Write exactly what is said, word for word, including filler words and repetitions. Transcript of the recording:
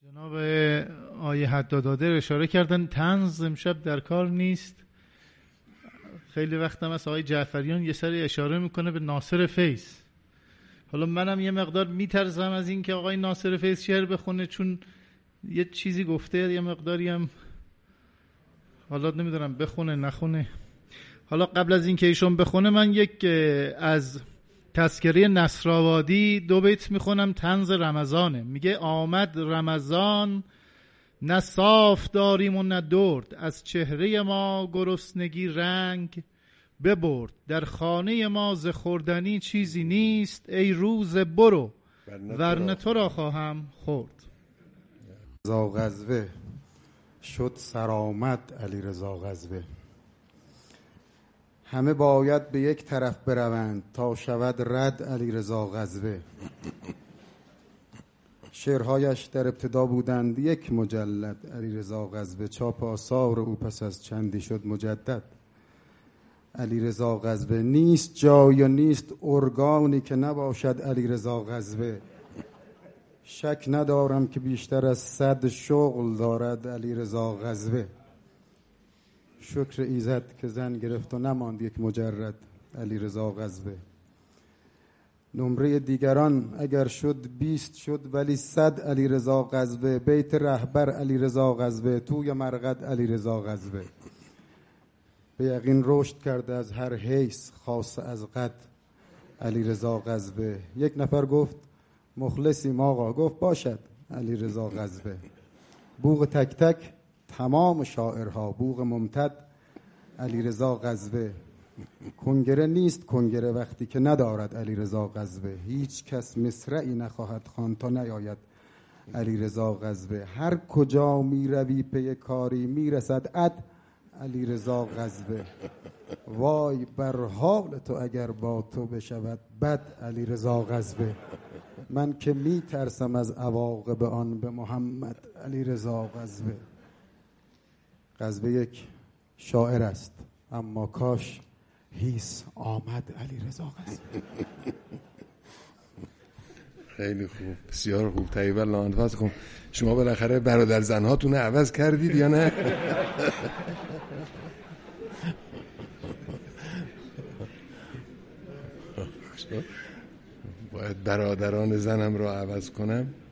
جناب آیه حدادادر اشاره کردن طنز امشب در کار نیست. خیلی وقتم از آقای جعفریان یه سری اشاره میکنه به ناصر فیض. حالا منم یه مقدار میترسم از این که آقای ناصر فیض شعر بخونه، چون یه چیزی گفته، یه مقداری هم حالا نمیدونم بخونه نخونه. حالا قبل از این که ایشون بخونه من یک از تذکره نصرآبادی دو بیت میخونم. طنز رمضانه. میگه آمد رمضان نه صاف داریم و نه درد، از چهره ما گرسنگی رنگ ببرد، در خانه ما ز خوردنی چیزی نیست، ای روز برو ورنه تو را خواهم خورد. رضا غزوه شد سرآمد علی رضا غزوه، همه باید به یک طرف بروند تا شود رد علی رضا غزوه. شعرهایش در ابتدا بودند یک مجلد علی رضا غزوه، چاپ آثار او پس از چندی شد مجدد علی رضا غزوه. نیست جای و نیست ارگانی که نباشد علی رضا غزوه، شک ندارم که بیشتر از صد شغل دارد علی رضا غزوه. شکر ایزد که زن گرفت و نماند یک مجرد علی رضا غزوه. نمره دیگران اگر شد بیست شد ولی صد علی رضا غزوه، بیت رهبر علی رضا غزوه، توی مرقد علی رضا غزوه. به یقین رشد کرده از هر حیث خاص از قد علی رضا غزوه. یک نفر گفت مخلصیم آقا، گفت باشد علی رضا غزوه. بوق تک تک تمام شاعرها، بوق ممتد علی رضا غزوه. کنگره نیست کنگره وقتی که ندارد علی رضا غزوه، هیچ کس مصرعی نخواهد خوان تا نیاید علی رضا غزوه. هر کجا می روی پی کاری می رسد عد علی رضا غزوه. وای بر حال تو اگر با تو بشود بد علی رضا غزوه. من که می ترسم از عواقب آن به محمد علی رضا غزوه. غزوه یک شاعر است اما کاش هیس آمد علی رضا غزوه. خیلی خوب، بسیار خوب. طیب الله انفاسکم. شما بالاخره برادر زنهاتون رو عوض کردید یا نه؟ باید برادران زنم رو عوض کنم.